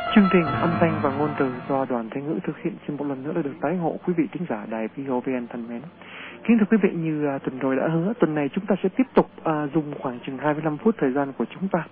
Chương trình âm thanh và ngôn từ do Đoàn Thế Ngữ thực hiện xin một lần nữa là được tái ngộ quý vị thính giả đài VOVN thân mến. Kính thưa quý vị, như tuần rồi đã hứa, tuần này chúng ta sẽ tiếp tục dùng khoảng chừng 25 phút thời gian của chúng ta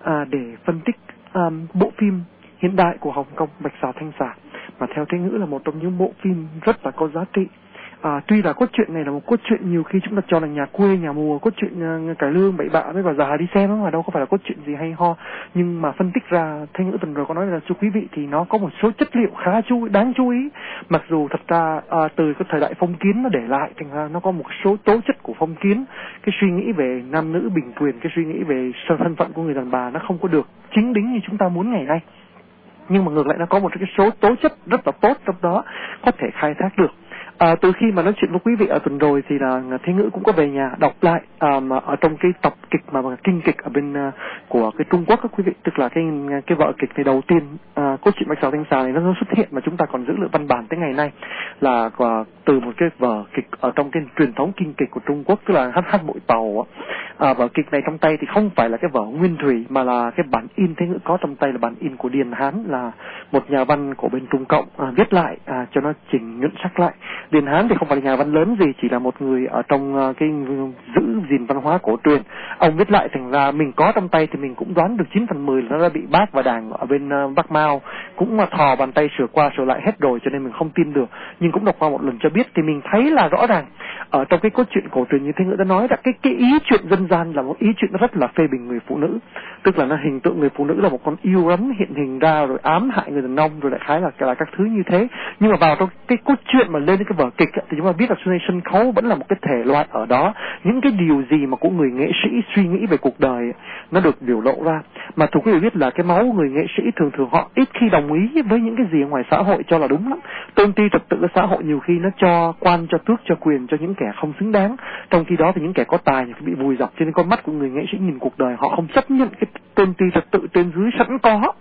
để phân tích bộ phim hiện đại của Hồng Kông Bạch Xà Thanh Xà, mà theo Thế Ngữ là một trong những bộ phim rất là có giá trị. Tuy là cốt truyện này là một cốt truyện nhiều khi chúng ta cho là nhà quê nhà mùa, cốt truyện cải lương bậy bạ với bà già đi xem mà đâu có phải là cốt truyện gì hay ho, nhưng mà phân tích ra, Thế Ngữ tuần rồi có nói là cho quý vị thì nó có một số chất liệu khá đáng chú ý, mặc dù thật ra từ cái thời đại phong kiến nó để lại, thành ra nó có một số tố chất của phong kiến, cái suy nghĩ về nam nữ bình quyền, cái suy nghĩ về thân phận của người đàn bà nó không có được chính đính như chúng ta muốn ngày nay, nhưng mà ngược lại nó có một cái số tố chất rất là tốt trong đó có thể khai thác được. Từ khi mà nói chuyện với quý vị ở tuần rồi thì là Thế Ngữ cũng có về nhà đọc lại mà ở trong cái tập kịch mà kinh kịch ở bên của cái Trung Quốc các quý vị, tức là cái vở kịch này đầu tiên, cốt truyện Bạch Xà Thanh Xà này nó xuất hiện mà chúng ta còn giữ lại văn bản tới ngày nay là từ một cái vở kịch ở trong cái truyền thống kinh kịch của Trung Quốc, tức là Hát Bội Tàu. Vở kịch này trong tay thì không phải là cái vở nguyên thủy mà là cái bản in. Thế Ngữ có trong tay là bản in của Điền Hán, là một nhà văn của bên Trung Cộng viết lại cho nó chỉnh nhuận sắc lại. Điền Hán thì không phải là nhà văn lớn gì, chỉ là một người ở trong cái giữ gìn văn hóa cổ truyền. Ông viết lại thành ra mình có trong tay thì mình cũng đoán được 9/10 là nó đã bị Bác và Đảng ở bên Bắc Mao cũng thò bàn tay sửa qua sửa lại hết rồi, cho nên mình không tin được. Nhưng cũng đọc qua một lần cho biết thì mình thấy là rõ ràng ở trong cái cốt truyện cổ truyền như Thế Ngữ đã nói là cái ý chuyện dân gian là một ý chuyện rất là phê bình người phụ nữ, tức là nó hình tượng người phụ nữ là một con yêu rắn hiện hình ra rồi ám hại người đàn ông rồi đại khái là các thứ như thế. Nhưng mà vào trong cái cốt truyện mà lên đến cái vở kịch thì chúng ta biết là sân khấu vẫn là một cái thể loại ở đó, những cái điều gì mà của người nghệ sĩ suy nghĩ về cuộc đời nó được biểu lộ ra. Mà thưa quý vị biết là cái máu người nghệ sĩ thường thường họ ít khi đồng ý với những cái gì ngoài xã hội cho là đúng lắm. Tôn ti trật tự của xã hội nhiều khi nó cho quan, cho tước, cho quyền cho những kẻ không xứng đáng, trong khi đó thì những kẻ có tài thì bị vùi dập. Cho nên con mắt của người nghệ sĩ nhìn cuộc đời họ không chấp nhận cái tôn ti trật tự trên dưới sẵn có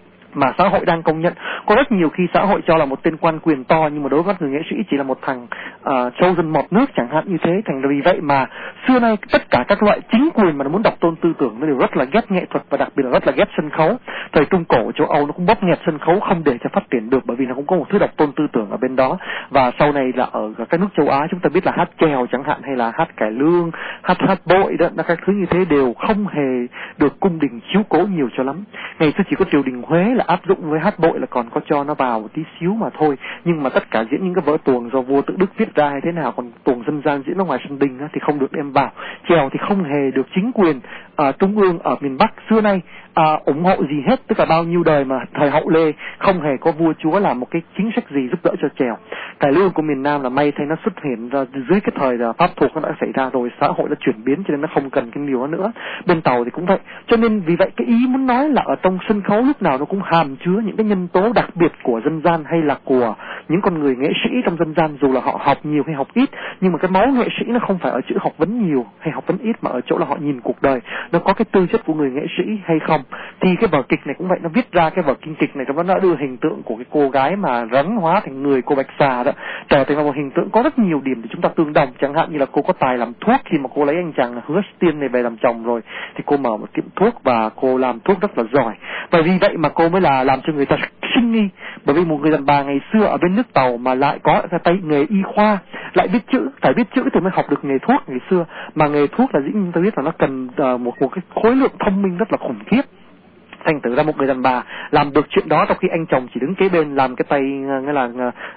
mà xã hội đang công nhận. Có rất nhiều khi xã hội cho là một tên quan quyền to, nhưng mà đối với người nghệ sĩ chỉ là một thằng trâu dân mọt nước chẳng hạn như thế. Thành vì vậy mà xưa nay tất cả các loại chính quyền mà nó muốn đọc tôn tư tưởng nó đều rất là ghét nghệ thuật và đặc biệt là rất là ghét sân khấu. Thời Trung Cổ châu Âu nó cũng bóp nghẹt sân khấu không để cho phát triển được, bởi vì nó cũng có một thứ đọc tôn tư tưởng ở bên đó. Và sau này là ở các nước châu Á chúng ta biết là hát chèo chẳng hạn, hay là hát cải lương, hát bội đó, các thứ như thế đều không hề được cung đình chiếu cố nhiều cho lắm. Ngày xưa chỉ có triều đình Huế là áp dụng với hát bội là còn có cho nó vào một tí xíu mà thôi, nhưng mà tất cả diễn những cái vở tuồng do vua Tự Đức viết ra hay thế nào, còn tuồng dân gian diễn ở ngoài sân đình thì không được đem vào. Chèo thì không hề được chính quyền trung ương ở miền Bắc xưa nay ủng hộ gì hết, tức là bao nhiêu đời mà thời Hậu Lê không hề có vua chúa làm một cái chính sách gì giúp đỡ cho chèo. Cải lương của miền Nam là may thay nó xuất hiện ra dưới cái thời Pháp thuộc nó đã xảy ra rồi, xã hội đã chuyển biến cho nên nó không cần cái điều đó nữa. Bên Tàu thì cũng vậy. Cho nên vì vậy cái ý muốn nói là ở trong sân khấu lúc nào nó cũng hàm chứa những cái nhân tố đặc biệt của dân gian hay là của những con người nghệ sĩ trong dân gian, dù là họ học nhiều hay học ít, nhưng mà cái máu nghệ sĩ nó không phải ở chữ học vấn nhiều hay học vấn ít, mà ở chỗ là họ nhìn cuộc đời nó có cái tư chất của người nghệ sĩ hay không. Thì cái vở kịch này cũng vậy, nó viết ra cái vở kinh kịch này trong đó nó đưa hình tượng của cái cô gái mà rắn hóa thành người, cô Bạch Xà đó trở thành một hình tượng có rất nhiều điểm để chúng ta tương đồng. Chẳng hạn như là cô có tài làm thuốc, khi mà cô lấy anh chàng Hứa Tiên này về làm chồng rồi thì cô mở một tiệm thuốc và cô làm thuốc rất là giỏi, và vì vậy mà cô mới là làm cho người ta sinh nghi. Bởi vì một người đàn bà ngày xưa ở bên nước Tàu mà lại có cái tay nghề y khoa, lại biết chữ, phải biết chữ thì mới học được nghề thuốc ngày xưa, mà nghề thuốc là dĩ nhiên ta biết là nó cần một cái khối lượng thông minh rất là khủng khiếp. Thành thử ra một người đàn bà làm được chuyện đó trong khi anh chồng chỉ đứng kế bên làm cái tay nghĩa là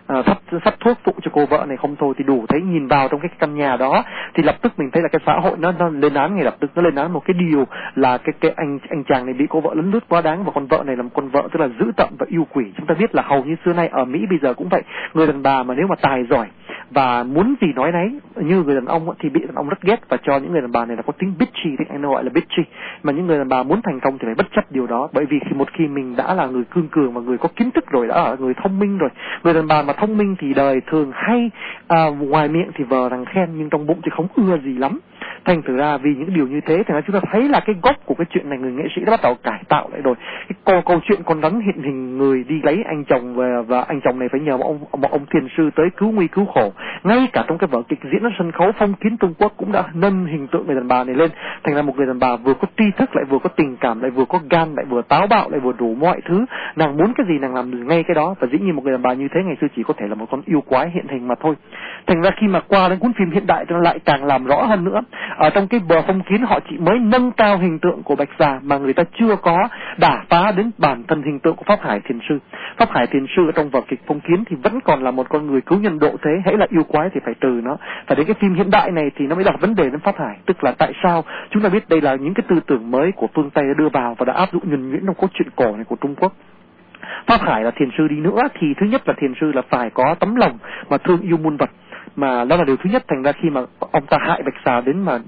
sắp thuốc phụ cho cô vợ này không thôi thì đủ thấy. Nhìn vào trong cái căn nhà đó thì lập tức mình thấy là cái xã hội nó lên án, ngay lập tức nó lên án một cái điều là cái anh chàng này bị cô vợ lấn lướt quá đáng, và con vợ này là một con vợ tức là dữ tợn và yêu quỷ. Chúng ta biết là hầu như xưa nay ở Mỹ bây giờ cũng vậy, người đàn bà mà nếu mà tài giỏi và muốn gì nói nấy như người đàn ông thì bị đàn ông rất ghét và cho những người đàn bà này là có tính bitchy, thì anh gọi là bitchy. Mà những người đàn bà muốn thành công thì phải bất chấp điều đó, bởi vì khi mình đã là người cương cường và người có kiến thức rồi, đã là người thông minh rồi. Người đàn bà mà thông minh thì đời thường hay ngoài miệng thì vờ rằng khen nhưng trong bụng thì không ưa gì lắm. Thành thử ra vì những điều như thế thì chúng ta thấy là cái gốc của cái chuyện này, người nghệ sĩ đã bắt đầu cải tạo lại rồi. Cái câu chuyện con rắn hiện hình người đi lấy anh chồng về, và anh chồng này phải nhờ một ông thiền sư tới cứu nguy cứu khổ. Ngay cả trong cái vở kịch diễn ở sân khấu phong kiến Trung Quốc cũng đã nâng hình tượng người đàn bà này lên, thành ra một người đàn bà vừa có tri thức, lại vừa có tình cảm, lại vừa có gan, lại vừa táo bạo, lại vừa đủ mọi thứ. Nàng muốn cái gì nàng làm được ngay cái đó. Và dĩ nhiên một người đàn bà như thế ngày xưa chỉ có thể là một con yêu quái hiện hình mà thôi. Thành ra khi mà qua đến cuốn phim hiện đại thì nó lại càng làm rõ hơn nữa. Ở trong cái bờ phong kiến họ chỉ mới nâng cao hình tượng của Bạch Xà mà người ta chưa có đả phá đến bản thân hình tượng của Pháp Hải Thiền Sư. Pháp Hải Thiền Sư ở trong vở kịch phong kiến thì vẫn còn là một con người cứu nhân độ thế, hễ là yêu quái thì phải trừ nó. Và đến cái phim hiện đại này thì nó mới đặt vấn đề đến Pháp Hải, tức là tại sao chúng ta biết đây là những cái tư tưởng mới của phương Tây đã đưa vào và đã áp dụng nhuần nhuyễn trong cốt truyện cổ này của Trung Quốc. Pháp Hải là thiền sư đi nữa thì thứ nhất là thiền sư là phải có tấm lòng mà thương yêu muôn vật, mà đó là điều thứ nhất. Thành ra khi mà ông ta hại Bạch Xà đến mà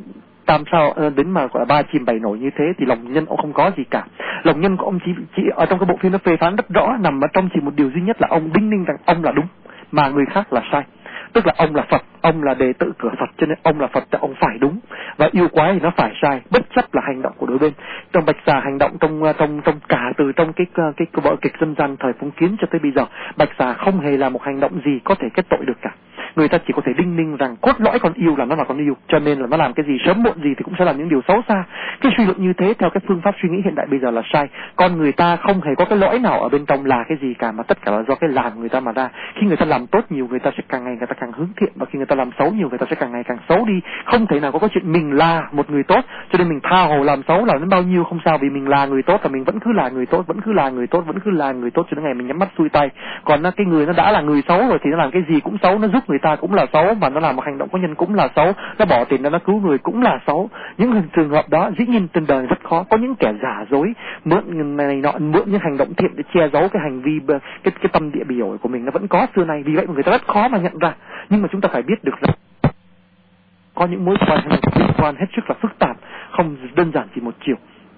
đến mà gọi là 3 chìm 7 nổi như thế thì lòng nhân ông không có gì cả. Lòng nhân của ông chỉ ở trong cái bộ phim nó phê phán rất rõ, nằm ở trong chỉ một điều duy nhất là ông đinh ninh rằng ông là đúng mà người khác là sai. Tức là ông là Phật, ông là đệ tử cửa Phật, cho nên ông là Phật thì ông phải đúng, và yêu quái thì nó phải sai, bất chấp là hành động của đôi bên. Trong Bạch Xà hành động trong cả từ trong cái vở kịch dân gian thời phong kiến cho tới bây giờ, Bạch Xà không hề là một hành động gì có thể kết tội được cả. Người ta chỉ có thể đinh ninh rằng cốt lõi con yêu là nó là con yêu, cho nên là nó làm cái gì sớm muộn gì thì cũng sẽ làm những điều xấu xa. Cái suy luận như thế theo cái phương pháp suy nghĩ hiện đại bây giờ là sai. Con người ta không hề có cái lõi nào ở bên trong là cái gì cả, mà tất cả là do cái làm người ta mà ra. Khi người ta làm tốt nhiều, người ta sẽ càng ngày người ta càng hướng thiện, và khi người ta làm xấu nhiều, người ta sẽ càng ngày càng xấu đi. Không thể nào có chuyện mình là một người tốt cho nên mình tha hồ làm xấu, làm đến bao nhiêu không sao, vì mình là người tốt và mình vẫn cứ là người tốt, vẫn cứ là người tốt, vẫn cứ là người tốt cho đến ngày mình nhắm mắt xuôi tay. Còn cái người nó đã là người xấu rồi thì nó làm cái gì cũng xấu, nó giúp người ta cũng là xấu, mà nó làm một hành động có nhân cũng là xấu, nó bỏ tiền ra nó cứu người cũng là xấu. Những trường hợp đó dĩ nhiên trên đời rất khó. Có những kẻ giả dối mượn này nọ, mượn những hành động thiện để che giấu cái hành vi cái tâm địa bị ổi của mình, nó vẫn có xưa nay. Vì vậy mà người ta rất khó mà nhận ra. Nhưng mà chúng ta phải biết được rằng có những mối quan hết sức là phức tạp, không đơn giản chỉ một chiều.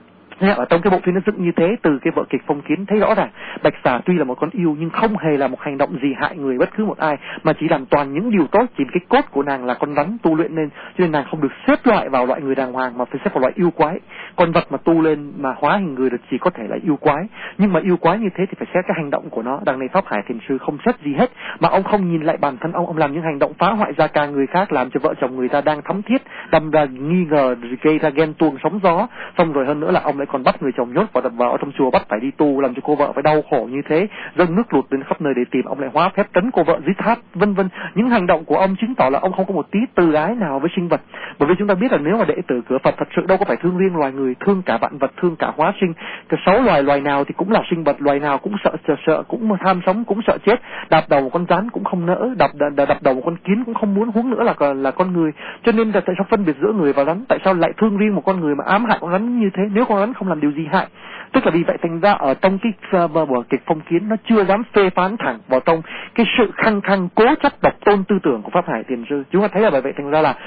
Ở trong cái bộ phim nó dựng như thế, từ cái vở kịch phong kiến thấy rõ ràng Bạch Xà tuy là một con yêu nhưng không hề là một hành động gì hại người bất cứ một ai, mà chỉ làm toàn những điều tốt. Chỉ cái cốt của nàng là con rắn tu luyện nên, cho nên nàng không được xếp loại vào loại người đàng hoàng mà phải xếp vào loại yêu quái. Con vật mà tu lên mà hóa hình người được chỉ có thể là yêu quái, nhưng mà yêu quái như thế thì phải xét cái hành động của nó. Đằng này Pháp Hải Thiền Sư không xét gì hết, mà ông không nhìn lại bản thân ông làm những hành động phá hoại gia ca người khác, làm cho vợ chồng người ta đang thắm thiết đâm ra nghi ngờ, gây ra ghen tuông sóng gió. Xong rồi hơn nữa là ông lại còn bắt người chồng nhốt vào ở trong chùa, bắt phải đi tu, làm cho cô vợ phải đau khổ như thế, dâng nước lụt đến khắp nơi để tìm. Ông lại hóa phép trấn cô vợ dưới tháp, vân vân. Những hành động của ông chứng tỏ là ông không có một tí từ ái nào với sinh vật. Bởi vì chúng ta biết là nếu mà đệ tử cửa Phật thật sự đâu có phải thương riêng loài người, thương cả vạn vật, thương cả hóa sinh. Cái 6 loài nào thì cũng là sinh vật, loài nào cũng sợ, cũng tham sống, cũng sợ chết. Đạp đầu một con rắn cũng không nỡ, đạp đầu một con kiến cũng không muốn, huống nữa là con người. Cho nên là tại sao phân biệt giữa người và rắn? Tại sao lại thương riêng một con người mà ám hại con rắn như thế, nếu con rắn không làm điều gì hại? Tức là vì vậy thành ra ở trong cái vở kịch phong kiến nó chưa dám phê phán thẳng vào trong cái sự khăng khăng cố chấp độc tôn tư tưởng của Pháp Hải Thiền Sư. Chúng ta thấy là bởi vậy thành ra là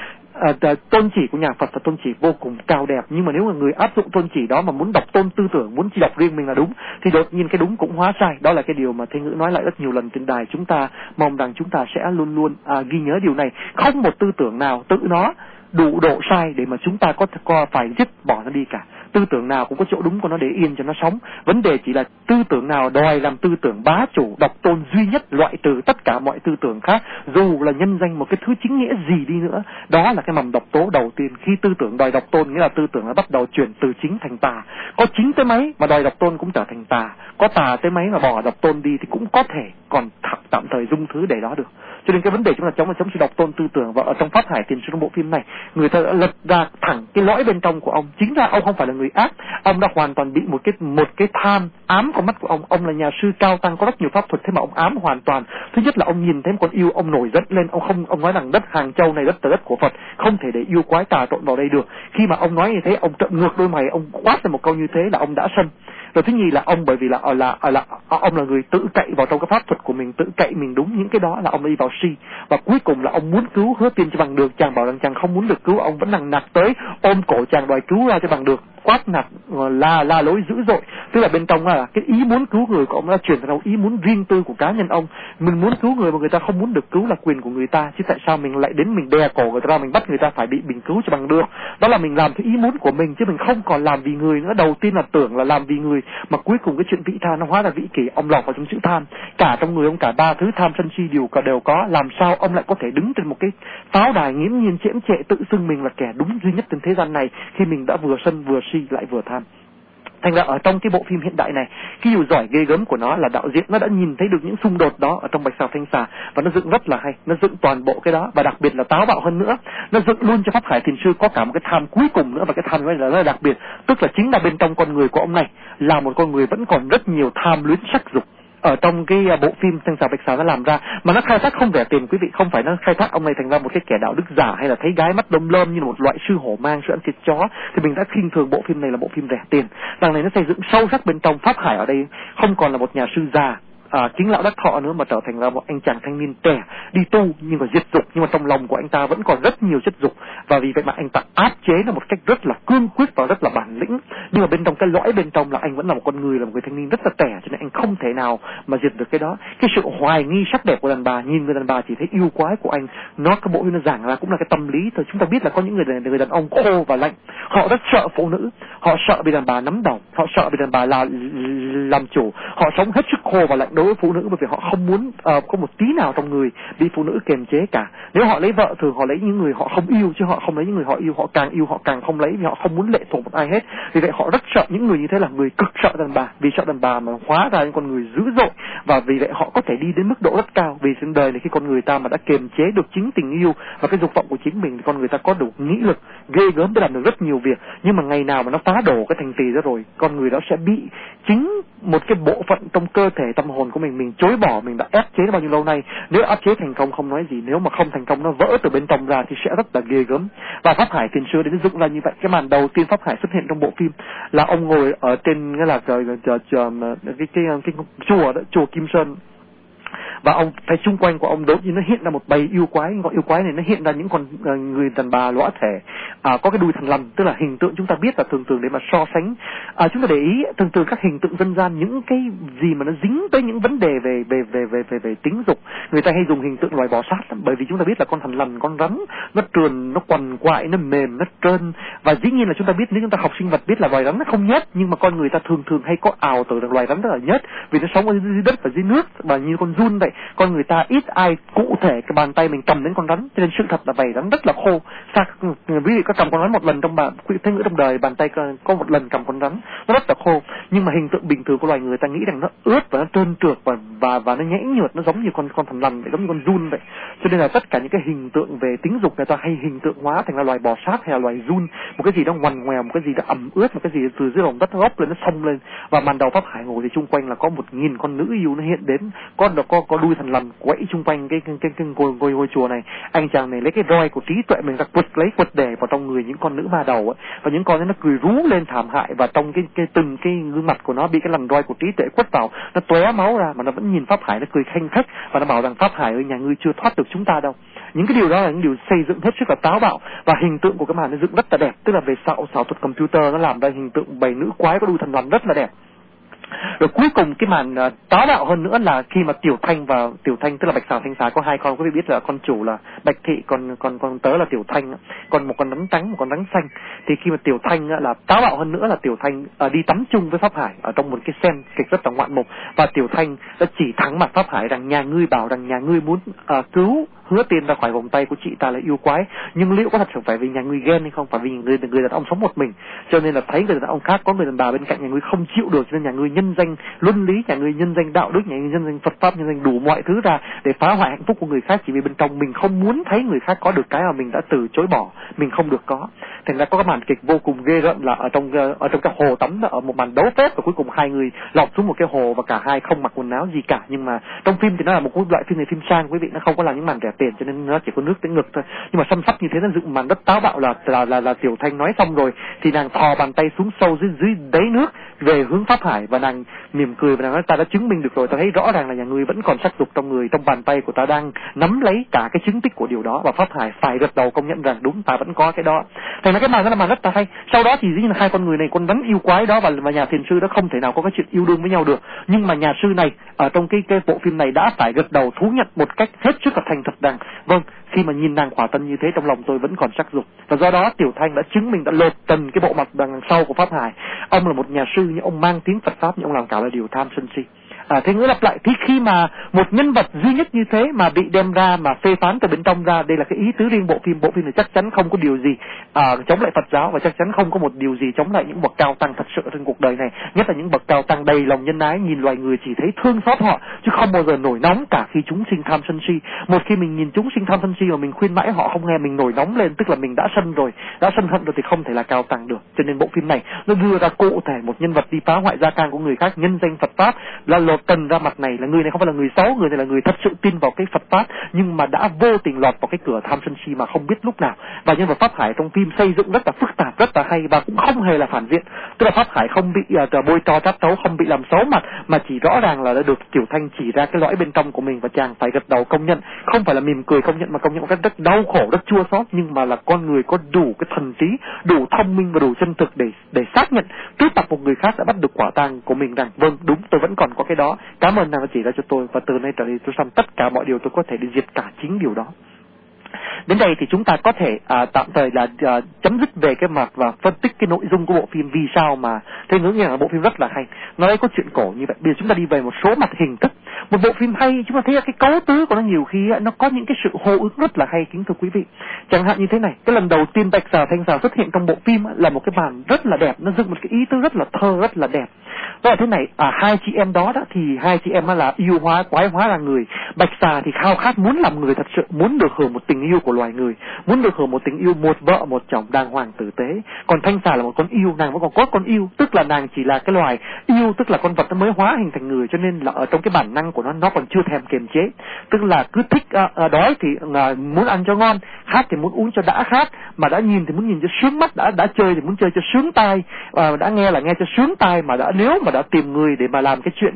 tôn chỉ của nhà Phật là tôn chỉ vô cùng cao đẹp, nhưng mà nếu mà người áp dụng tôn chỉ đó mà muốn độc tôn tư tưởng, muốn chỉ đọc riêng mình là đúng, thì đột nhiên cái đúng cũng hóa sai. Đó là cái điều mà Thế Ngữ nói lại rất nhiều lần trên đài. Chúng ta mong rằng chúng ta sẽ luôn luôn ghi nhớ điều này. Không một tư tưởng nào tự nó đủ độ sai để mà chúng ta có phải dứt bỏ nó đi cả. Tư tưởng nào cũng có chỗ đúng của nó để yên cho nó sống. Vấn đề chỉ là tư tưởng nào đòi làm tư tưởng bá chủ, độc tôn duy nhất, loại trừ tất cả mọi tư tưởng khác, dù là nhân danh một cái thứ chính nghĩa gì đi nữa. Đó là cái mầm độc tố đầu tiên. Khi tư tưởng đòi độc tôn nghĩa là tư tưởng nó bắt đầu chuyển từ chính thành tà. Có chính tới mấy mà đòi độc tôn cũng trở thành tà, có tà tới mấy mà bỏ độc tôn đi thì cũng có thể còn tạm thời dung thứ để đó được. Cho nên cái vấn đề chúng ta chống sự độc tôn tư tưởng. Và ở trong Pháp Hải Thiền Sư trong bộ phim này, người ta đã lật ra thẳng cái lõi bên trong của ông. Chính ra ông không phải là người ác, ông đã hoàn toàn bị một cái tham ám con mắt của ông. Ông là nhà sư cao tăng có rất nhiều pháp thuật, thế mà ông ám hoàn toàn. Thứ nhất là ông nhìn thấy một con yêu, ông nổi giận lên, ông nói rằng đất Hàng Châu này đất của Phật, không thể để yêu quái tà trộn vào đây được. Khi mà ông nói như thế, ông trợn ngược đôi mày, ông quát ra một câu như thế là ông đã sân. Rồi thứ nhì là ông bởi vì là ông là người tự cậy vào trong cái pháp thuật của mình, tự cậy mình đúng, những cái đó là ông đi vào si. Và cuối cùng là ông muốn cứu Hứa Tiên cho bằng được, chàng bảo rằng chàng không muốn được cứu, ông vẫn nằng nặc tới ôm cổ chàng đòi cứu ra cho bằng được. quát nạt, la lối dữ dội. Tức là bên trong là cái ý muốn cứu người của ông đã chuyển thành ý muốn riêng tư của cá nhân ông. Mình muốn cứu người mà người ta không muốn được cứu là quyền của người ta, chứ tại sao mình lại đến mình đè cổ người ta, mình bắt người ta phải bị mình cứu cho bằng được. Đó là mình làm cái ý muốn của mình, chứ mình không còn làm vì người nữa. Đầu tiên là tưởng là làm vì người, mà cuối cùng cái chuyện vị tha nó hóa ra vĩ kỷ. Ông lọt vào trong chữ tham, cả trong người ông cả ba thứ tham sân si đều có. Làm sao ông lại có thể đứng trên một cái pháo đài nghiễm nhiên chễm chệ tự xưng mình là kẻ đúng duy nhất trên thế gian này, khi mình đã vừa sân vừa si lại vừa tham. Thành ra ở trong cái bộ phim hiện đại này, cái điều giỏi ghê gớm của nó là đạo diễn nó đã nhìn thấy được những xung đột đó ở trong Bạch Xà Thanh Xà, và nó dựng rất là hay, nó dựng toàn bộ cái đó, và đặc biệt là táo bạo hơn nữa, nó dựng luôn cho Pháp Hải Thiền Sư có cả một cái tham cuối cùng nữa, và cái tham này là rất là đặc biệt, tức là chính là bên trong con người của ông này là một con người vẫn còn rất nhiều tham luyến sắc dục. Ở trong cái bộ phim Thanh Xà Bạch Xà nó làm ra, mà nó khai thác không rẻ tiền quý vị, không phải nó khai thác ông này thành ra một cái kẻ đạo đức giả hay là thấy gái mắt đom lơm như là một loại sư hổ mang sự ăn thịt chó, thì mình đã khinh thường bộ phim này là bộ phim rẻ tiền. Đằng này nó xây dựng sâu sắc bên trong. Pháp Hải ở đây không còn là một nhà sư già chính lão đắc thọ nữa, mà trở thành là một anh chàng thanh niên trẻ đi tu nhưng mà diệt dục, nhưng mà trong lòng của anh ta vẫn còn rất nhiều chất dục, và vì vậy mà anh ta áp chế nó một cách rất là cương quyết và rất là bản lĩnh. Nhưng mà bên trong cái lõi bên trong là anh vẫn là một con người, là một người thanh niên rất là trẻ, cho nên anh không thể nào mà diệt được cái đó. Cái sự hoài nghi sắc đẹp của đàn bà, nhìn người đàn bà chỉ thấy yêu quái của anh, nó cái bộ phim nó giảng ra cũng là cái tâm lý thôi. Chúng ta biết là có những người đàn ông khô và lạnh, họ rất sợ phụ nữ, họ sợ bị đàn bà nắm đầu, họ sợ bị đàn bà làm chủ, họ sống hết sức khô và lạnh đối với phụ nữ, bởi vì họ không muốn có một tí nào trong người bị phụ nữ kiềm chế cả. Nếu họ lấy vợ, thường họ lấy những người họ không yêu, chứ họ không lấy những người họ yêu họ càng không lấy, vì họ không muốn lệ thuộc một ai hết. Vì vậy họ rất sợ những người như thế, là người cực sợ đàn bà, vì sợ đàn bà mà hóa ra những con người dữ dội, và vì vậy họ có thể đi đến mức độ rất cao. Vì trên đời này khi con người ta mà đã kiềm chế được chính tình yêu và cái dục vọng của chính mình, thì con người ta có đủ nghĩ lực ghê gớm để làm được rất nhiều việc. Nhưng mà ngày nào mà nó phá đổ cái thành trì đó rồi, con người đó sẽ bị chính một cái bộ phận trong cơ thể tâm hồn của mình chối bỏ, mình đã ép chế nó bao nhiêu lâu nay. Nếu áp chế thành công không nói gì, nếu mà không thành công nó vỡ từ bên trong ra thì sẽ rất là ghê gớm. Và Pháp Hải Thiền Sư đến dựng ra như vậy. Cái màn đầu tiên Pháp Hải xuất hiện trong bộ phim là ông ngồi ở trên cái là cái chùa đó, chùa Kim Sơn, và ông thấy xung quanh của ông đột nhiên nó hiện ra một bầy yêu quái. Gọi yêu quái này nó hiện ra những con người đàn bà lõa thể, có cái đuôi thằn lằn, tức là hình tượng chúng ta biết là thường để mà so sánh. Chúng ta để ý thường các hình tượng dân gian, những cái gì mà nó dính tới những vấn đề về tính dục, người ta hay dùng hình tượng loài bò sát, bởi vì chúng ta biết là con thằn lằn, con rắn, nó trườn, nó quằn quại, nó mềm, nó trơn, và dĩ nhiên là chúng ta biết, nếu chúng ta học sinh vật biết là loài rắn nó không nhét, nhưng mà con người ta thường hay có ảo tưởng được loài rắn rất là nhét, vì nó sống ở dưới đất và dưới nước, và như con giun vậy. Con người ta ít ai cụ thể cái bàn tay mình cầm đến con rắn, cho nên sự thật là vậy, rắn rất là khô. Ví dụ có cầm con rắn một lần trong thế ngữ trong đời, bàn tay có một lần cầm con rắn, nó rất là khô. Nhưng mà hình tượng bình thường của loài người ta nghĩ rằng nó ướt và nó trơn trượt và nó nhảy nhượt, nó giống như con thằn lằn vậy, giống như con giun vậy. Cho nên là tất cả những cái hình tượng về tính dục người ta hay hình tượng hóa thành là loài bò sát hay là loài giun, một cái gì đó ngoằn ngoèo, một cái gì đó ẩm ướt, một cái gì từ dưới lòng đất nó gốc lên, nó xông lên. Và màn đầu Pháp Hải ngồi thì chung quanh là có 1000 con nữ yêu nó hiện đến, có đuôi thằn lằn quẫy chung quanh cái ngôi chùa này. Anh chàng này lấy cái roi của trí tuệ mình ra quật đè vào trong người những con nữ ma đầu ấy, và những con ấy nó cười rú lên thảm hại, và trong từng cái gương mặt của nó bị cái lần roi của trí tuệ quất vào, nó tóe máu ra, mà nó vẫn nhìn Pháp Hải, nó cười khanh khách và nó bảo rằng Pháp Hải ơi, nhà ngươi chưa thoát được chúng ta đâu. Những cái điều đó là những điều xây dựng hết sức là táo bạo, và hình tượng của cái màn nó dựng rất là đẹp, tức là về xảo thuật computer nó làm ra hình tượng bầy nữ quái có đuôi thằn lằn rất là đẹp. Rồi cuối cùng cái màn táo bạo hơn nữa là khi mà Tiểu Thanh tức là Bạch Xà Thanh Xà có hai con, quý vị biết là con chủ là Bạch Thị, còn tớ là Tiểu Thanh, còn một con rắn trắng, một con rắn xanh. Thì khi mà Tiểu Thanh là táo bạo hơn nữa là Tiểu Thanh đi tắm chung với Pháp Hải ở trong một cái scene kịch rất là ngoạn mục, và Tiểu Thanh đã chỉ thẳng mặt Pháp Hải rằng nhà ngươi bảo rằng nhà ngươi muốn cứu Hứa Tiên ra khỏi vòng tay của chị ta là yêu quái, nhưng liệu có thật sự phải vì nhà ngươi ghen hay không, phải vì người đàn ông sống một mình, cho nên là thấy người đàn ông khác có người đàn bà bên cạnh nhà ngươi không chịu được, cho nên nhà ngươi nhân danh luân lý, nhà ngươi nhân danh đạo đức, nhà ngươi nhân danh Phật pháp, nhân danh đủ mọi thứ ra để phá hoại hạnh phúc của người khác, chỉ vì bên trong mình không muốn thấy người khác có được cái mà mình đã từ chối bỏ, mình không được có. Thành ra có cái màn kịch vô cùng ghê rợn là ở trong cái hồ tắm đó, ở một màn đấu phép, và cuối cùng hai người lọt xuống một cái hồ và cả hai không mặc quần áo gì cả. Nhưng mà trong phim thì nó là một loại phim này, phim sang quý vị, nó không có làm những màn rẻ tiền cho nên nó chỉ có nước tới ngực thôi. Nhưng mà xăm sắp như thế nó dựng màn rất táo bạo là Tiểu Thanh nói xong rồi thì nàng thò bàn tay xuống sâu dưới đáy nước về hướng Pháp Hải, và nàng mỉm cười và nàng nói ta đã chứng minh được rồi, ta thấy rõ ràng là nhà ngươi vẫn còn sắc dục trong người, trong bàn tay của ta đang nắm lấy cả cái chứng tích của điều đó. Và Pháp Hải phải gật đầu công nhận rằng đúng, ta vẫn có cái đó. Thành ra cái màn đó là màn rất là hay. Sau đó thì dĩ nhiên là hai con người này con rắn yêu quái đó và nhà thiền sư đó không thể nào có cái chuyện yêu đương với nhau được. Nhưng mà nhà sư này ở trong cái bộ phim này đã phải gật đầu thú nhận một cách hết sức là thành thật rằng vâng, khi mà nhìn nàng khỏa tân như thế trong lòng tôi vẫn còn sắc dục. Và do đó Tiểu Thanh đã chứng minh, đã lột tần cái bộ mặt đằng sau của Pháp Hải. Ông là một nhà sư nhưng ông mang tiếng Phật pháp, nhưng ông làm cả là điều tham sân si. Thế nghĩa lặp lại, thì khi mà một nhân vật duy nhất như thế mà bị đem ra mà phê phán từ bên trong ra, đây là cái ý tứ riêng bộ phim này chắc chắn không có điều gì chống lại Phật giáo, và chắc chắn không có một điều gì chống lại những bậc cao tăng thật sự trên cuộc đời này, nhất là những bậc cao tăng đầy lòng nhân ái, nhìn loài người chỉ thấy thương xót họ chứ không bao giờ nổi nóng cả khi chúng sinh tham sân si. Một khi mình nhìn chúng sinh tham sân si mà mình khuyên mãi họ không nghe, mình nổi nóng lên, tức là mình đã sân hận rồi thì không thể là cao tăng được. Cho nên bộ phim này nó đưa ra cụ thể một nhân vật đi phá hoại gia can của người khác, nhân danh Phật pháp, là lột tần ra mặt này, là người này không phải là người xấu, người này là người thật sự tin vào cái Phật pháp nhưng mà đã vô tình lọt vào cái cửa tham sân si mà không biết lúc nào. Và nhân vật Pháp Hải trong phim xây dựng rất là phức tạp, rất là hay, và cũng không hề là phản diện, tức là Pháp Hải không bị bôi tro trát tấu, không bị làm xấu mặt, mà chỉ rõ ràng là đã được Tiểu Thanh chỉ ra cái lõi bên trong của mình, và chàng phải gật đầu công nhận, không phải là mỉm cười công nhận mà công nhận một cách rất đau khổ, rất chua xót, nhưng mà là con người có đủ cái thần trí, đủ thông minh và đủ chân thực để xác nhận trước mặt một người khác đã bắt được quả tang của mình rằng vâng, đúng, tôi vẫn còn có cái đó, cảm ơn nàng đã chỉ ra cho tôi, và từ nay trở đi tôi làm tất cả mọi điều tôi có thể để diệt cả chính điều đó. Đến đây thì chúng ta có thể tạm thời là chấm dứt về cái mặt và phân tích cái nội dung của bộ phim vì sao mà thế ngưỡng là bộ phim rất là hay. Nó đây có chuyện cổ như vậy. Bây giờ chúng ta đi về một số mặt hình thức. Một bộ phim hay chúng ta thấy là cái cấu tứ của nó nhiều khi nó có những cái sự hô ứng rất là hay, kính thưa quý vị. Chẳng hạn như thế này, cái lần đầu tiên Bạch Xà Thanh Xà xuất hiện trong bộ phim là một cái màn rất là đẹp, nó dựng một cái ý tứ rất là thơ, rất là đẹp. Đó là thế này, hai chị em đó thì hai chị em là yêu hóa, quái hóa là người. Bạch Xà thì khao khát muốn làm người thật sự, muốn được hưởng một tình yêu của loài người, muốn được hưởng một tình yêu một vợ một chồng đàng hoàng tử tế. Còn Thanh Xà là một con yêu, nàng vẫn còn có con yêu, tức là nàng chỉ là cái loài yêu, tức là con vật nó mới hóa hình thành người, cho nên là ở trong cái bản năng của nó còn chưa thèm kiềm chế, tức là cứ thích đói thì muốn ăn cho ngon, khát thì muốn uống cho đã khát, mà đã nhìn thì muốn nhìn cho sướng mắt, đã chơi thì muốn chơi cho sướng tai, đã nghe là nghe cho sướng tai, mà nếu mà đã tìm người để mà làm cái chuyện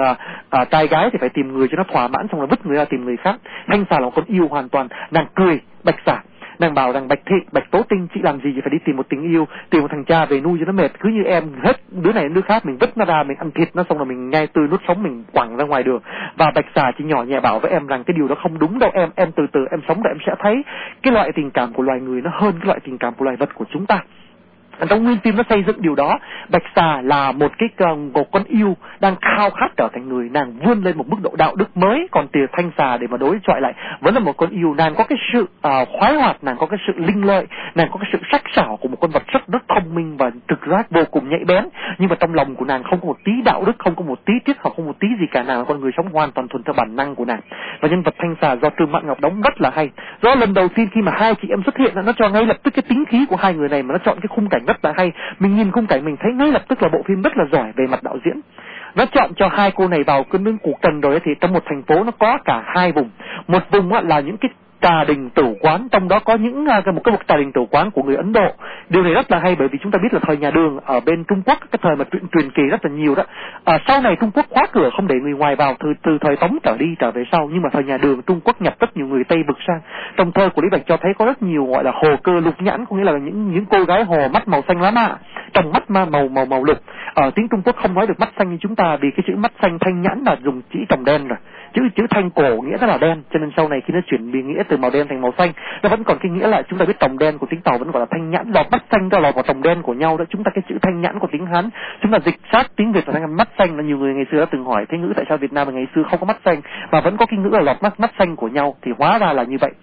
trai gái thì phải tìm người cho nó thỏa mãn, xong rồi vứt người ra tìm người khác. Thanh Xà là một con yêu hoàn toàn, nàng cười Bạch Xà, nàng bảo rằng Bạch Thị, Bạch Tố Tinh, chị làm gì thì phải đi tìm một tình yêu, tìm một thằng cha về nuôi cho nó mệt, cứ như em hết đứa này đến đứa khác mình vứt nó ra, mình ăn thịt nó xong rồi mình nhai tươi nuốt sống mình quẳng ra ngoài đường. Và Bạch Xà chỉ nhỏ nhẹ bảo với em rằng cái điều đó không đúng đâu em từ từ em sống rồi em sẽ thấy cái loại tình cảm của loài người nó hơn cái loại tình cảm của loài vật của chúng ta. Trong nguyên phim nó xây dựng điều đó. Bạch Xà là một con yêu đang khao khát trở thành người, nàng vươn lên một mức độ đạo đức mới. Còn Thanh Xà để mà đối chọi lại vẫn là một con yêu, nàng có cái sự khoái hoạt, nàng có cái sự linh lợi, nàng có cái sự sắc sảo của một con vật rất thông minh và trực giác vô cùng nhạy bén. Nhưng mà trong lòng của nàng không có một tí đạo đức, không có một tí triết học, không một tí gì cả, nàng là con người sống hoàn toàn thuần theo bản năng của nàng. Và nhân vật Thanh Xà do Trương Mạn Ngọc đóng rất là hay. Do lần đầu tiên khi mà hai chị em xuất hiện nó cho ngay lập tức cái tính khí của hai người này, mà nó chọn cái khung cảnh rất là hay. Mình nhìn khung cảnh mình thấy ngay lập tức là bộ phim rất là giỏi về mặt đạo diễn. Nó chọn cho hai cô này vào cơn nương cuộc cần rồi thì trong một thành phố nó có cả hai vùng. Một vùng là những cái trà đình tử quán, trong đó có những một trà đình tử quán của người Ấn Độ. Điều này rất là hay bởi vì chúng ta biết là thời nhà Đường ở bên Trung Quốc, cái thời mà truyền kỳ rất là nhiều đó. Sau này Trung Quốc khóa cửa không để người ngoài vào từ thời Tống trở về sau, nhưng mà thời nhà Đường Trung Quốc nhập rất nhiều người Tây vực sang. Trong thơ của Lý Bạch cho thấy có rất nhiều gọi là hồ cơ lục nhãn, có nghĩa là những cô gái hồ mắt màu xanh lá mạ, trong mắt màu lục. Ở tiếng Trung Quốc không nói được mắt xanh như chúng ta, vì cái chữ mắt xanh thanh nhãn là dùng chữ trồng đen rồi. Chữ thanh cổ nghĩa rất là đen, cho nên sau này khi nó chuyển biến nghĩa từ màu đen thành màu xanh, nó vẫn còn cái nghĩa là chúng ta biết trồng đen của tiếng Tàu vẫn gọi là thanh nhãn, lọt mắt xanh ra lọt vào trồng đen của nhau đó. Chúng ta cái chữ thanh nhãn của tiếng Hán chúng ta dịch sát tiếng Việt thành mắt xanh, là nhiều người ngày xưa đã từng hỏi thế ngữ tại sao Việt Nam ngày xưa không có mắt xanh mà vẫn có cái ngữ là lọt mắt xanh của nhau, thì hóa ra là như vậy.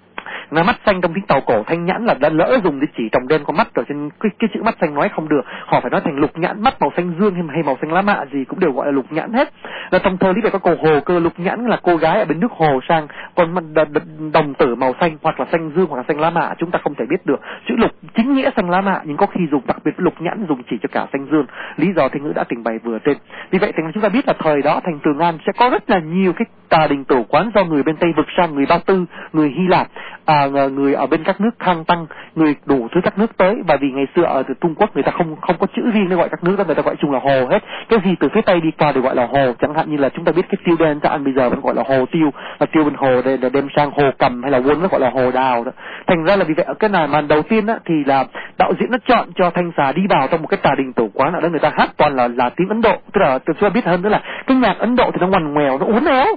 Là mắt xanh trong tiếng Tàu cổ, thanh nhãn là đã lỡ dùng để chỉ trồng đen con mắt rồi, cho nên cái chữ mắt xanh nói không được, họ phải nói thành lục nhãn, mắt màu xanh dương hay màu xanh lá mạ gì cũng đều gọi là lục nhãn hết. Là trong thơ Lý Bạch có câu hồ cơ lục nhãn, là cô gái ở bên nước hồ sang con đồng tử màu xanh, hoặc là xanh dương hoặc là xanh lá mạ, chúng ta không thể biết được. Chữ lục chính nghĩa xanh lá mạ nhưng có khi dùng đặc biệt với lục nhãn dùng chỉ cho cả xanh dương, lý do thế ngữ đã trình bày vừa trên. Vì vậy thì chúng ta biết là thời đó thành Trường An sẽ có rất là nhiều tà đình tử quán do người bên Tây vực sang, người Ba Tư, người Hy Lạp, người ở bên các nước Khang Tăng, người đủ thứ các nước tới. Và vì ngày xưa ở Trung Quốc người ta không có chữ riêng để gọi các nước đó, người ta gọi chung là hồ hết. Cái gì từ phía Tây đi qua đều gọi là hồ. Chẳng hạn như là chúng ta biết cái tiêu đen ta ăn bây giờ vẫn gọi là hồ tiêu, và tiêu bên hồ để đem sang hồ Cầm hay là Quân nó gọi là hồ Đào đó. Thành ra là vì vậy ở cái màn đầu tiên á thì là đạo diễn nó chọn cho Thanh Xà đi vào trong một cái tà đình tử quán, ở đó người ta hát toàn là tiếng Ấn Độ, tức là tôi biết hơn, tức là cái nhạc Ấn Độ thì nó ngoằn ngoèo, nó uốn éo,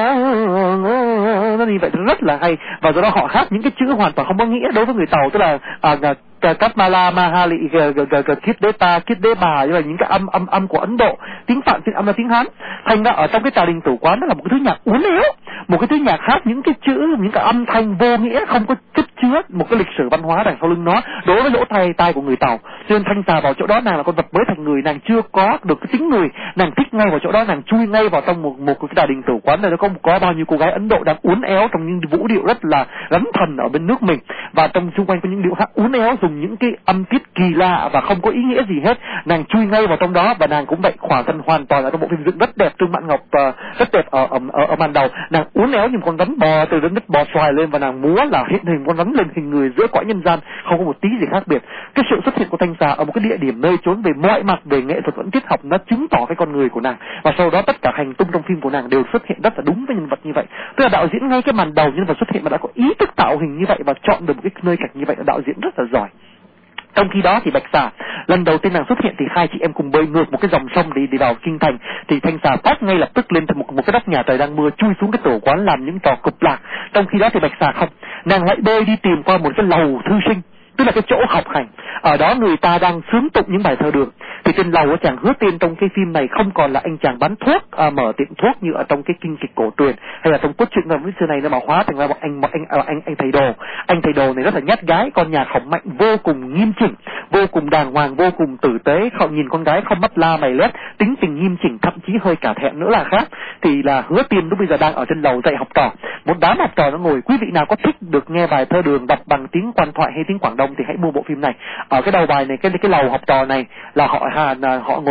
nó như vậy rất là hay. Và do đó họ hát những cái chữ hoàn toàn không có nghĩa đối với người Tàu, tức là Katmala Mahali Kit Đế Bà, như là những cái âm của Ấn Độ, tiếng Phạn, tiếng âm là tiếng Hán. Thành ra ở trong cái tà đình tử quán đó là một cái thứ nhạc uốn éo, một cái thứ nhạc hát những cái chữ, những cái âm thanh vô nghĩa, không có chất chứa một cái lịch sử văn hóa đằng sau lưng nó đối với lỗ tai của người Tàu. Cho nên Thanh Xà vào chỗ đó, nàng là con vật mới thành người, nàng chưa có được cái tính người, nàng thích ngay vào chỗ đó, nàng chui ngay vào trong một cái tà đình tử quán này. Nó có bao nhiêu cô gái Ấn Độ đang uốn éo trong những vũ điệu rất là rắn thần ở bên nước mình, và trong xung quanh có những điệu hát uốn éo dùng những cái âm tiết kỳ lạ và không có ý nghĩa gì hết. Nàng chui ngay vào trong đó, và nàng cũng vậy, khỏa thân hoàn toàn ở trong bộ phim dựng rất đẹp. Trương Mạn Ngọc rất đẹp ở màn đầu, nàng uốn éo như một con rắn bò từ đất bò xoài lên, và nàng múa là hiện hình con rắn lên hình người giữa cõi nhân gian, không có một tí gì khác biệt. Cái sự xuất hiện của Thanh Xà ở một cái địa điểm nơi trốn về mọi mặt, về nghệ thuật vẫn triết học, nó chứng tỏ cái con người của nàng, và sau đó tất cả hành tung trong phim của nàng đều xuất hiện rất là đúng với nhân vật như vậy. Tức là đạo diễn ngay cái màn đầu nhân vật xuất hiện mà đã có ý thức tạo hình như vậy và chọn được một cái nơi cảnh như vậy, là đạo diễn rất là giỏi. Trong khi đó thì Bạch Xà lần đầu tiên nàng xuất hiện thì hai chị em cùng bơi ngược một cái dòng sông đi vào kinh thành, thì Thanh Xà phát ngay lập tức lên một cái nóc nhà trời đang mưa, chui xuống cái tử quán làm những trò cục lạc. Trong khi đó thì Bạch Xà không, nàng lại bơi đi tìm qua một cái lầu thư sinh, tức là cái chỗ học hành. Ở đó người ta đang sướng tụng những bài thơ đường. Thì trên lầu của chàng Hứa Tiên trong cái phim này không còn là anh chàng bán thuốc, mở tiệm thuốc như ở trong cái kinh kịch cổ truyền, hay là trong cốt truyện ngầm xưa này nó mà hóa thành ra một anh thầy đồ. Anh thầy đồ này rất là nhát gái, con nhà Khổng Mạnh vô cùng nghiêm chỉnh, vô cùng đàng hoàng, vô cùng tử tế, không nhìn con gái không mắt la mày lét, tính tình nghiêm chỉnh, thậm chí hơi cả thẹn nữa là khác. Thì là Hứa Tiên lúc bây giờ đang ở trên lầu dạy học trò, một đám học trò nó ngồi. Quý vị nào có thích được nghe bài thơ đường đọc bằng tiếng Quan Thoại hay tiếng Quảng Đông thì hãy mua bộ phim này. Ở cái đầu bài này, cái lầu học trò này là họ ngồi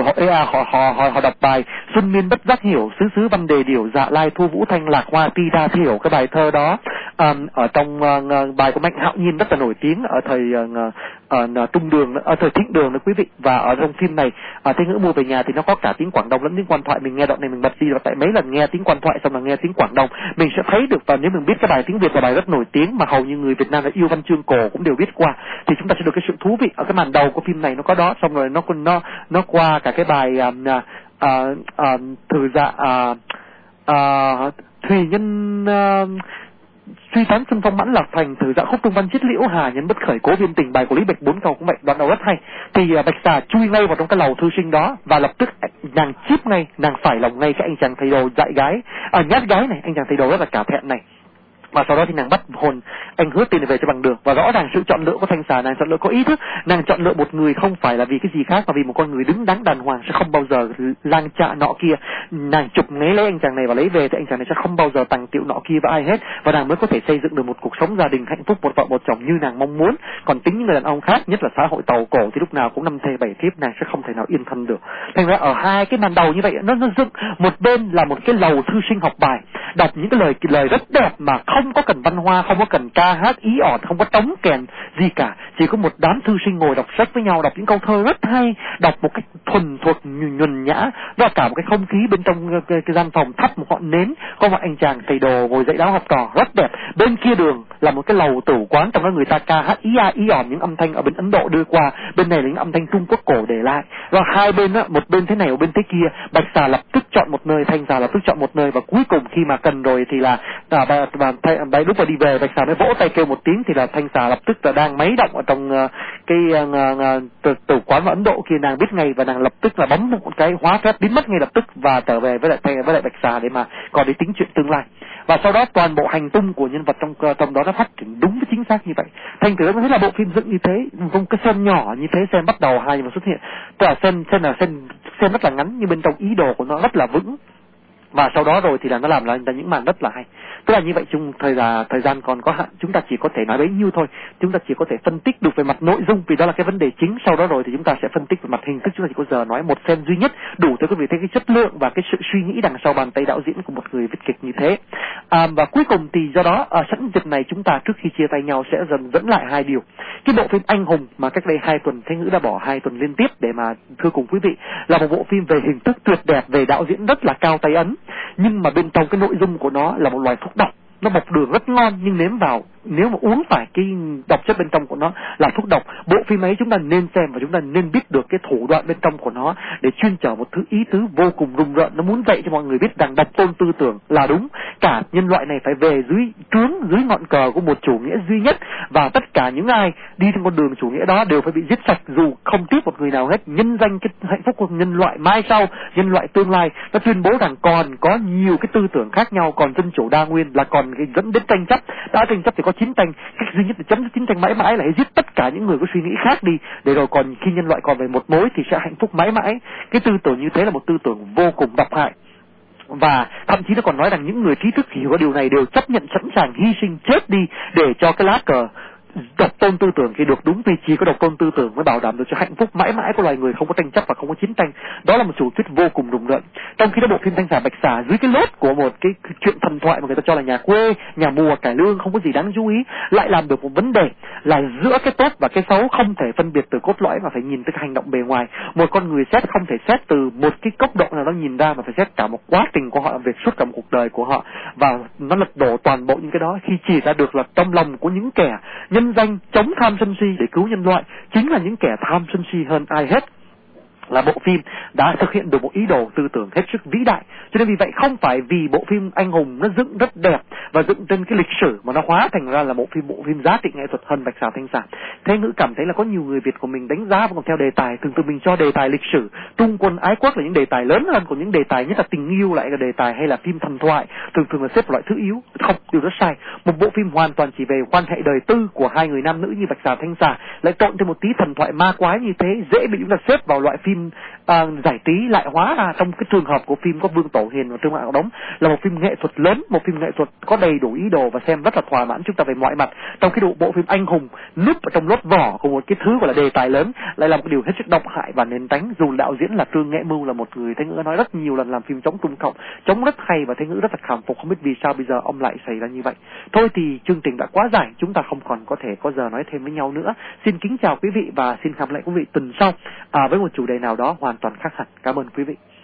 họ đọc bài Xuân Miên Bất Giác Hiểu, Xứ Văn Đề Điểu, Dạ Lai Thu Vũ Thanh, Lạc Hoa Ti Đa Thiểu. Cái bài thơ đó ở trong bài của Mạnh Hạo Nhiên rất là nổi tiếng ở thời Trung Đường, ở thời Thịnh Đường đó quý vị. Và ở trong phim này Thế Ngữ Mua Về Nhà thì nó có cả tiếng Quảng Đông lẫn tiếng Quan Thoại. Mình nghe đoạn này mình bật đi, và tại mấy lần nghe tiếng Quan Thoại xong là nghe tiếng Quảng Đông mình sẽ thấy được. Và nếu mình biết cái bài tiếng Việt là bài rất nổi tiếng mà hầu như người Việt Nam đã yêu văn chương cổ cũng đều biết qua, thì chúng ta sẽ được cái sự thú vị ở cái màn đầu của phim này nó có đó. Xong rồi nó qua cả cái bài thử dạ thùy nhân suy tán xuân phong mãn lạc thành, thử dạ khúc trung văn chiết liễu, hà nhân bất khởi cố viên tình, bài của Lý Bạch 4 câu cũng vậy, đoạn đầu rất hay. Thì Bạch Xà chui ngay vào trong cái lầu thư sinh đó, và lập tức nàng chiếp ngay, nàng phải lòng ngay cái anh chàng thầy đồ dạy gái, nhát gái này, anh chàng thầy đồ rất là cả thẹn này. Và sau đó thì nàng bắt hồn anh Hứa Tiên về cho bằng được. Và rõ ràng sự chọn lựa của Thanh Xà, nàng chọn lựa có ý thức. Nàng chọn lựa một người không phải là vì cái gì khác, mà vì một con người đứng đắn đàng hoàng sẽ không bao giờ lang chạ nọ kia. Nàng chụp ngay lấy anh chàng này và lấy về thì anh chàng này sẽ không bao giờ tằng tiệu nọ kia với ai hết, và nàng mới có thể xây dựng được một cuộc sống gia đình hạnh phúc, một vợ một chồng như nàng mong muốn. Còn tính những người đàn ông khác, nhất là xã hội Tàu cổ, thì lúc nào cũng 5 thê 7 thiếp, nàng sẽ không thể nào yên thân được. Thành ra ở hai cái màn đầu như vậy nó dựng một bên là một cái lầu thư sinh học bài, đọc những cái lời rất đẹp mà không có cần văn hoa, không có cần ca hát ý ỏi, không có trống kèn gì cả, chỉ có một đám thư sinh ngồi đọc sách với nhau, đọc những câu thơ rất hay, đọc một cách thuần thuộc nhuần nhã. Và cả một cái không khí bên trong cái gian phòng thắp một ngọn nến, có một anh chàng thầy đồ ngồi dạy giáo học trò rất đẹp. Bên kia đường là một cái lầu tử quán, trong đó người ta ca hát ý ỏi những âm thanh ở bên Ấn Độ đưa qua, bên này là những âm thanh Trung Quốc cổ để lại. Và hai bên á, một bên thế này, một bên thế kia, Bạch Xà lập tức chọn một nơi, Thanh Xà lập tức chọn một nơi, và cuối cùng khi mà cần rồi thì là lúc mà đi về, Bạch Xà mới vỗ tay kêu một tiếng, thì là Thanh Xà lập tức là đang máy động ở trong cái tử quán ở Ấn Độ kia, nàng biết ngay và nàng lập tức là bấm một cái hóa phép biến mất ngay lập tức và trở về với lại Bạch Xà để mà còn đi tính chuyện tương lai. Và sau đó toàn bộ hành tung của nhân vật trong đó nó phát triển đúng với chính xác như vậy. Thành thử nó thấy là bộ phim dựng như thế, một cái scene nhỏ như thế, scene bắt đầu hai nhân vật xuất hiện, tức là scene rất là ngắn nhưng bên trong ý đồ của nó rất là vững. Và sau đó rồi thì là nó làm ra những màn rất là hay. Tức là như vậy, thời gian còn có hạn, chúng ta chỉ có thể nói bấy nhiêu thôi. Chúng ta chỉ có thể phân tích được về mặt nội dung, vì đó là cái vấn đề chính. Sau đó rồi thì chúng ta sẽ phân tích về mặt hình thức. Chúng ta chỉ có giờ nói một scene duy nhất đủ cho quý vị thấy cái chất lượng và cái sự suy nghĩ đằng sau bàn tay đạo diễn của một người viết kịch như thế. Và cuối cùng thì do đó ở sẵn dịp này chúng ta trước khi chia tay nhau sẽ dần dẫn lại hai điều. Cái bộ phim Anh Hùng mà cách đây 2 tuần Thế Ngữ đã bỏ 2 tuần liên tiếp để mà thưa cùng quý vị là một bộ phim về hình thức tuyệt đẹp, về đạo diễn rất là cao tay ấn, nhưng mà bên trong cái nội dung của nó là một loài thuốc độc. Nó bọc đường rất ngon nhưng nếm vào, nếu mà uống phải cái độc chất bên trong của nó là thuốc độc. Bộ phim ấy chúng ta nên xem và chúng ta nên biết được cái thủ đoạn bên trong của nó để chuyên chở một thứ ý tứ vô cùng rùng rợn. Nó muốn dạy cho mọi người biết rằng độc tôn tư tưởng là đúng, cả nhân loại này phải về dưới ngọn cờ của một chủ nghĩa duy nhất, và tất cả những ai đi trên con đường chủ nghĩa đó đều phải bị giết sạch dù không tiếc một người nào hết, nhân danh cái hạnh phúc của nhân loại mai sau, nhân loại tương lai. Nó tuyên bố rằng còn có nhiều cái tư tưởng khác nhau, còn dân chủ đa nguyên là còn cái dẫn đến tranh chấp, đã tranh chấp thì có chiến tranh, cách duy nhất để chấm dứt chiến tranh mãi mãi là hãy giết tất cả những người có suy nghĩ khác đi, để rồi còn khi nhân loại còn về một mối thì sẽ hạnh phúc mãi mãi. Cái tư tưởng như thế là một tư tưởng vô cùng độc hại. Và thậm chí nó còn nói rằng những người trí thức hiểu điều này đều chấp nhận sẵn sàng hy sinh chết đi để cho cái lá cờ độc tôn tư tưởng thì được đúng, vì chỉ có độc tôn tư tưởng mới bảo đảm được cho hạnh phúc mãi mãi của loài người, không có tranh chấp và không có chiến tranh. Đó là một chủ thuyết vô cùng rùng rợn. Trong khi đó bộ phim Thanh Xà Bạch Xà dưới cái lốt của một cái chuyện thần thoại mà người ta cho là nhà quê, nhà mùa, cải lương, không có gì đáng chú ý, lại làm được một vấn đề là giữa cái tốt và cái xấu không thể phân biệt từ cốt lõi mà phải nhìn từ cái hành động bề ngoài. Một con người xét không thể xét từ một cái góc độ nào đó nhìn ra, mà phải xét cả một quá trình của họ làm việc suốt cả một cuộc đời của họ, và nó lật đổ toàn bộ những cái đó khi chỉ ra được là trong lòng của những kẻ nhân danh chống tham sân si để cứu nhân loại chính là những kẻ tham sân si hơn ai hết. Là bộ phim đã thực hiện được một ý đồ tư tưởng hết sức vĩ đại. Cho nên vì vậy không phải vì bộ phim Anh Hùng nó dựng rất đẹp và dựng trên cái lịch sử mà nó hóa thành ra là bộ phim giá trị nghệ thuật hơn Bạch Xà Thanh Xà. Thế Ngữ cảm thấy là có nhiều người Việt của mình đánh giá và còn theo đề tài, thường mình cho đề tài lịch sử, Trung quân ái quốc là những đề tài lớn hơn, còn những đề tài nhất là tình yêu lại là đề tài, hay là phim thần thoại thường là xếp vào loại thứ yếu. Không, điều đó sai. Một bộ phim hoàn toàn chỉ về quan hệ đời tư của hai người nam nữ như Bạch Xà Thanh Xà lại trộn thêm một tí thần thoại ma quái như thế, dễ bị chúng ta xếp vào loại phim giải trí, lại hóa ra trong cái trường hợp của phim có Vương Tổ Hiền và Trương Mạo Đống là một phim nghệ thuật lớn, một phim nghệ thuật có đầy đủ ý đồ và xem rất là thỏa mãn chúng ta về mọi mặt. Trong cái bộ phim Anh Hùng núp ở trong lốt vỏ của một cái thứ gọi là đề tài lớn lại là một điều hết sức độc hại và nền tánh. Dù đạo diễn là Trương Nghệ Mưu là một người Thế Ngữ nói rất nhiều lần làm phim chống Trung Cộng, chống rất hay và Thế Ngữ rất là cảm phục, không biết vì sao bây giờ ông lại xảy ra như vậy. Thôi thì chương trình đã quá dài, chúng ta không còn có thể có giờ nói thêm với nhau nữa. Xin kính chào quý vị và xin hẹn lại quý vị tuần sau với một chủ đề nào đó hoàn toàn khác hẳn. Cảm ơn quý vị.